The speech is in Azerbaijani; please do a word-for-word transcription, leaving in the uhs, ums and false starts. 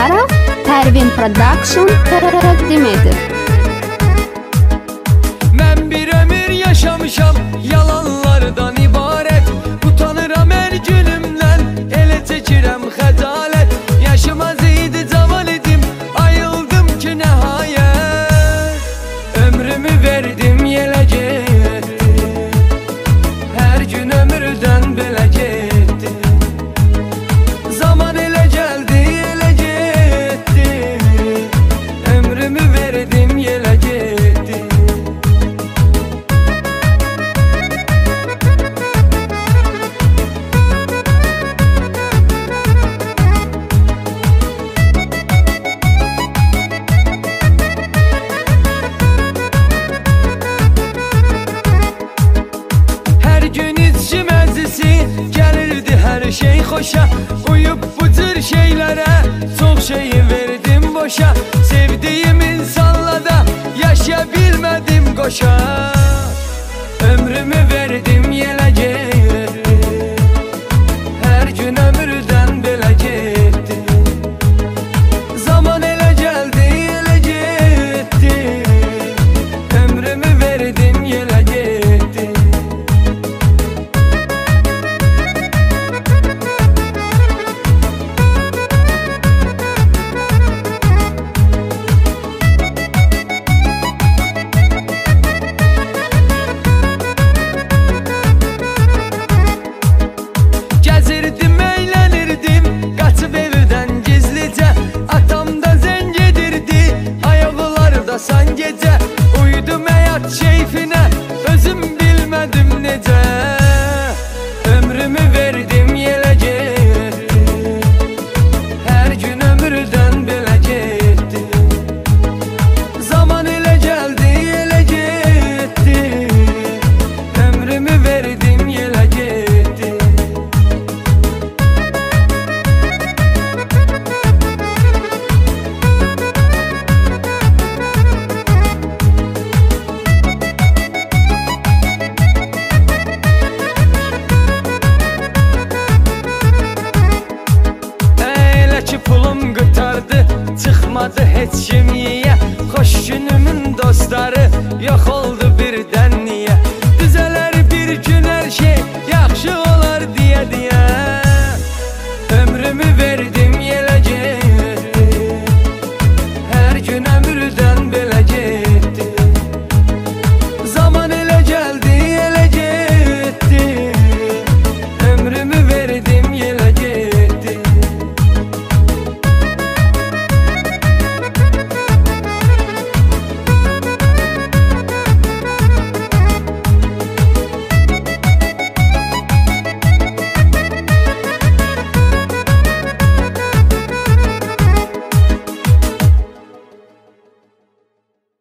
olaraq Pərvin Production təqdim edir. Mən bir ömür yaşamışam, yalanlardan ibarət. Utanıram hər günümdən, elə çəkirəm xəcalət. Yaşım az idi, cavan idim, ayıldım ki nəhayət. Ömrümü verdim yelə getdi, hər gün ömürdən belə getdi. Zaman elə gəldi, elə getdi, ömrümü verdim yelə getdi. Gəlirdi hər şey xoşa, uyub bu cür şeylərə çox şeyi verdim boşa. Sevdiyim insanla da yaşaya bilmədim qoşa. Ömrümü verdim yelə getdi, hər gün ömürdən belə getdi. Zaman elə gəldi, elə getdi, ömrümü verdim yelə getdi. Gəzirdim, əylənirdim, qaçıb evdən gizlicə. Atam da zəng edirdi, ayaqlarda san gecə. Uydum həyat keyfinə, özüm bilmədim necə. Ömrümü verdim yelə getdi, hər gün ömürdən belə getdi. Zaman elə gəldi, elə getdi, ömrümü verdim yelə getdi. Ki pulum qurtardı, çıxmadı heç kim yiyə. Xoş günümün dostları yox oldu birdən niyə? Düzələr bir gün hər şey, yaxşı olar deyə deyə. Ömrümü verdim yelə getdi, hər gün ömür